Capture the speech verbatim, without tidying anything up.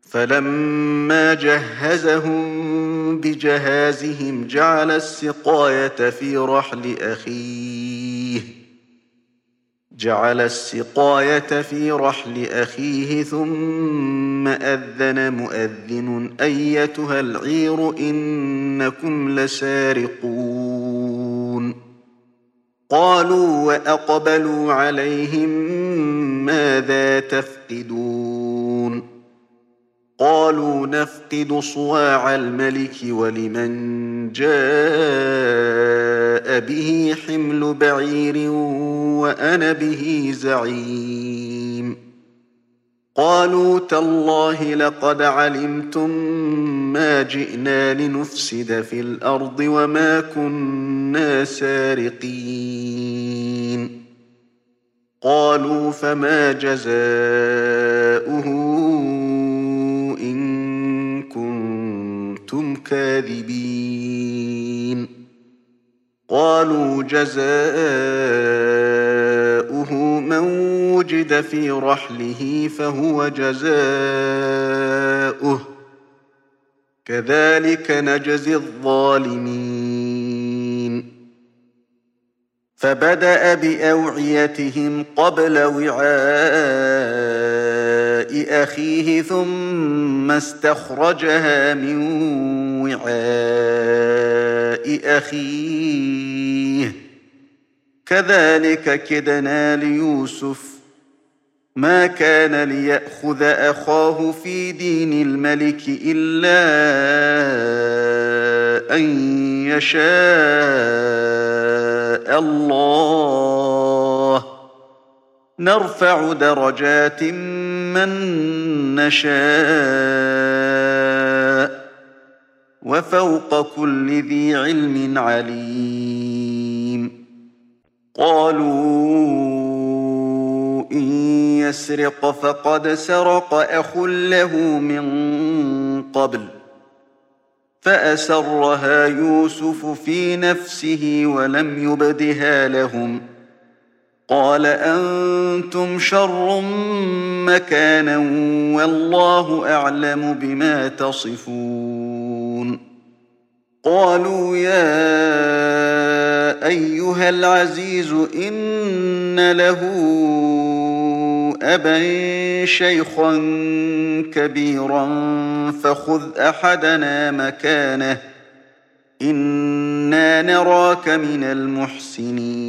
فلما جهزهم بجهازهم جعل السقاية في رحل أخيه جعل السقاية في رحل أخيه ثم أذن مؤذن أيتها العير إنكم لسارقون قالوا وأقبلوا عليهم ماذا تفقدون قالوا نفقد صواع الملك ولمن جاء به حمل بعير وأنا به زعيم قالوا تالله لقد علمتم ما جئنا لنفسد في الأرض وما كنا سارقين قالوا فما جزاؤه إن كنتم كاذبين قالوا جزاؤه من وجد في رحله فهو جزاؤه كذلك نجزي الظالمين فبدأ بأوعيتهم قبل وعاء أخيه ثم استخرجها من وعاء أخيه كذلك كدنا ليوسف ما كان ليأخذ أخاه في دين الملك إلا أن يشاء الله نرفع درجات من نشاء وفوق كل ذي علم عليم قالوا إن يسرق فقد سرق أخ له من قبل فأسرها يوسف في نفسه ولم يبدها لهم قال أنتم شر مكانا والله أعلم بما تصفون قالوا يا أيها العزيز إن له أبا شيخا كبيرا فخذ أحدنا مكانه إنا نراك من المحسنين